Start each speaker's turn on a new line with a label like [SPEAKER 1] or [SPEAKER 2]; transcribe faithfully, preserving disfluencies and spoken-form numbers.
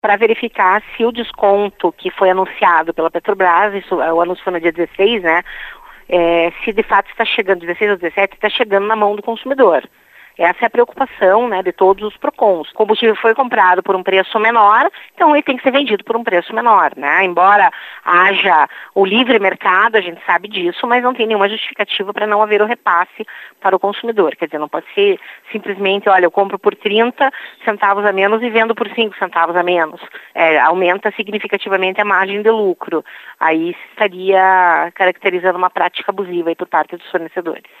[SPEAKER 1] para verificar se o desconto que foi anunciado pela Petrobras, isso, o anúncio foi no dia dezesseis, né, é, se de fato está chegando, dezesseis ou dezessete, está chegando na mão do consumidor. Essa é a preocupação, né, de todos os PROCONs. O combustível foi comprado por um preço menor, então ele tem que ser vendido por um preço menor, né? Embora haja o livre mercado, a gente sabe disso, mas não tem nenhuma justificativa para não haver o repasse para o consumidor. Quer dizer, não pode ser simplesmente, olha, eu compro por trinta centavos a menos e vendo por cinco centavos a menos. É, aumenta significativamente a margem de lucro. Aí estaria caracterizando uma prática abusiva aí por parte dos fornecedores.